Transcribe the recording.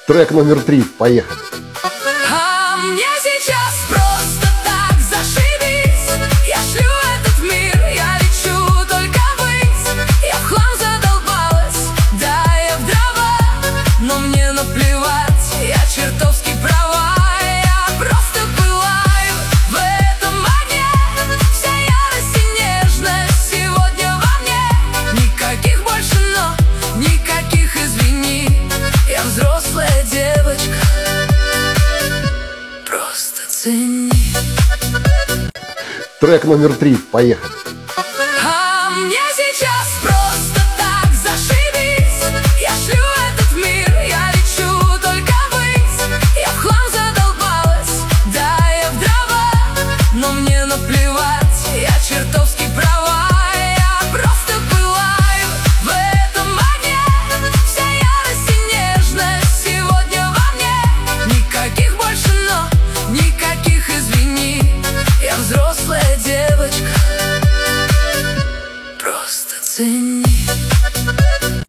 Трек номер 3. Поехали. А мне сейчас просто так зашибись. Я шлю этот мир, я лечу только ввысь. Я в хлам задолбалась, да, я в дрова, но мне наплевать, я чертовски права. Я просто пылаю в этом огне. Вся ярость и нежность сегодня во мне. Никаких больше но, никаких извини. Я взрослая девочка, просто цени. Трек номер 3. Поехали. А мне сейчас просто так зашибись. Я шлю этот мир, я лечу только ввысь. Я в хлам задолбалась, да, я в дрова, но мне наплевать, я чертовски права. Я просто пылаю в этом огне. Вся ярость и нежность сегодня во мне. Никаких больше но, никаких извини. Я взрослая девочка, просто цени.